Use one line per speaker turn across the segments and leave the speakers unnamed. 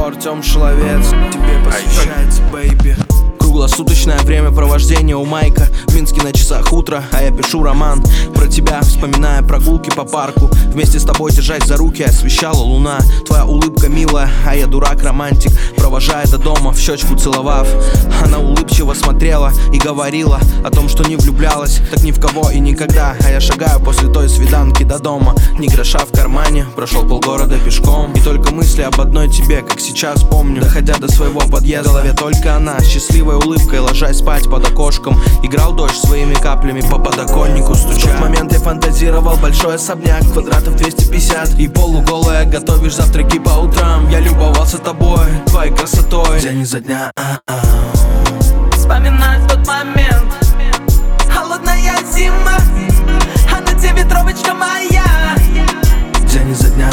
Артем Шиловец, тебе посвящается, бэйби. Круглосуточное времяпровождение у Майка. В Минске на часах утро, а я пишу роман про тебя, вспоминая прогулки по парку. Вместе с тобой держась за руки освещала луна. Твоя улыбка милая, а я дурак-романтик. Провожая до дома, в щечку целовав. Она улыбчиво смотрела и говорила о том, что не влюблялась так ни в кого и никогда. А я шагаю после той свиданки до дома. Ни гроша в кармане, прошел полгорода пешком. И только мысли об одной тебе, как сейчас помню. Доходя до своего подъезда, в голове только она, счастливой улыбкой, ложась спать под окошком. Играл дождь своими каплями по подоконнику стуча. В тот момент я фантазировал большой особняк, квадратов 250. И полуголая, готовишь завтраки по утрам. Я любовался тобой, твоей красотой, день изо дня.
Вспоминать тот момент, холодная зима, а на тебе ветровочка моя.
День изо дня.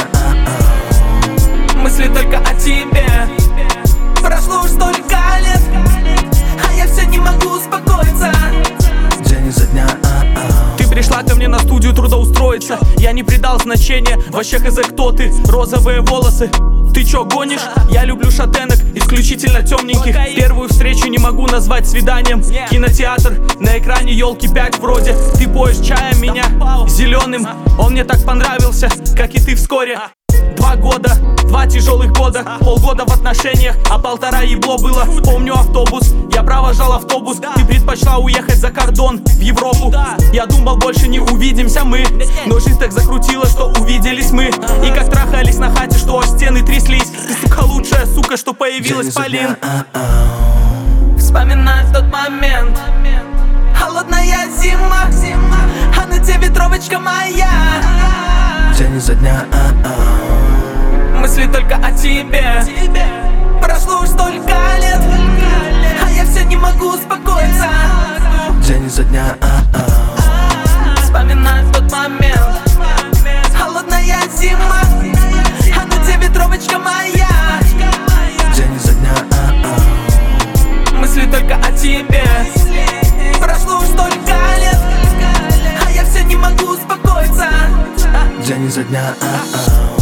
Мысли только о тебе. Прошло уж столько лет, а я все не могу успокоиться.
День изо дня.
Ты пришла ко мне на студию трудоустроиться. Я не придал значения, вообще хз кто ты. Розовые волосы, ты чё гонишь? Я люблю шатенок, исключительно темненьких. Первую встречу не могу назвать свиданием. Кинотеатр, на экране елки 5 вроде. Ты поешь чаем меня зеленым. Он мне так понравился, как и ты вскоре. 2 года, 2 тяжелых года, полгода в отношениях, а 1,5 ебло было. Помню автобус, я провожал автобус. Ты предпочла уехать за кордон, в Европу. Я думал, больше не увидимся мы, но жизнь так закрутила, что увиделись мы. И как трахались на хате, что аж стены тряслись. Ты, сука, лучшая сука, что появилась, Полин.
Вспоминать тот момент, холодная зима, а на тебе ветровочка моя.
День изо дня.
Мысли только о тебе. Прошло уж столько лет, а я все не могу успокоиться.
День изо дня.
Вспоминать тот момент, холодная зима, а на тебе ветровочка моя.
День изо дня.
Мысли только о тебе. Прошло уж столько лет, а я все не могу успокоиться.
День изо дня.